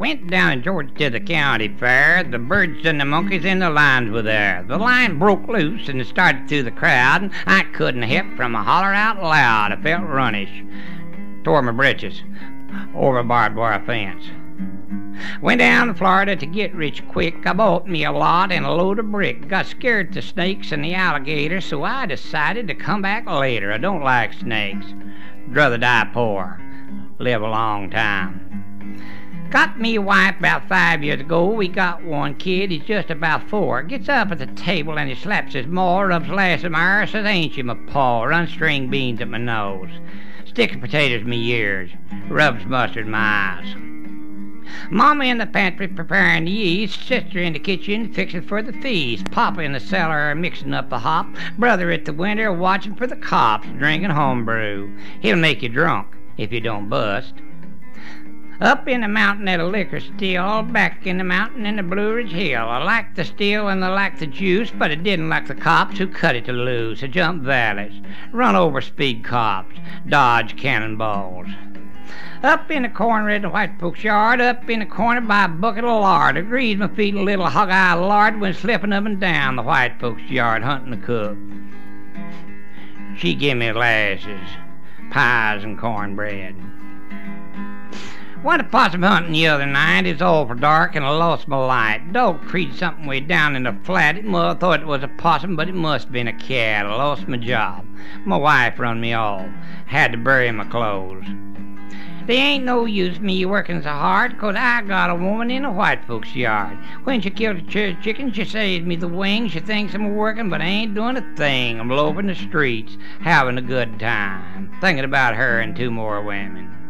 Went down in Georgia to the county fair. The birds and the monkeys and the lions were there. The lion broke loose and started through the crowd, and I couldn't help from a holler out loud. I felt runnish. Tore my britches over a barbed wire fence. Went down to Florida to get rich quick. I bought me a lot and a load of brick. Got scared of the snakes and the alligators, so I decided to come back later. I don't like snakes. I'd rather die poor, live a long time. Got me a wife about 5 years ago. We got one kid. He's just about 4. Gets up at the table and he slaps his maw, rubs lass in my ear, says, "Ain't you my paw?" Runs string beans at my nose. Sticks potatoes in my ears. Rubs mustard in my eyes. Mama in the pantry preparing the yeast. Sister in the kitchen fixing for the feast. Papa in the cellar mixing up the hop. Brother at the window watching for the cops, drinking homebrew. He'll make you drunk if you don't bust. Up in the mountain at a liquor still, back in the mountain in the Blue Ridge Hill. I liked the steel and I liked the juice, but I didn't like the cops who cut it to loose. I jumped valleys, run over speed cops, dodge cannonballs. Up in the corner at the white folks' yard, up in the corner by a bucket of lard. I greased my feet a little hog-eye lard when slipping up and down the white folks' yard hunting the cook. She give me lashes, pies and cornbread. Went a possum hunting the other night. It was awful dark and I lost my light. Dog treed something way down in the flat. I thought it was a possum, but it must have been a cat. I lost my job. My wife run me off. Had to bury my clothes. They ain't no use me working so hard, 'cause I got a woman in a white folks' yard. When she killed a church chicken, she saves me the wing. She thinks I'm working, but I ain't doing a thing. I'm loafing the streets, having a good time, thinking about her and 2 more women.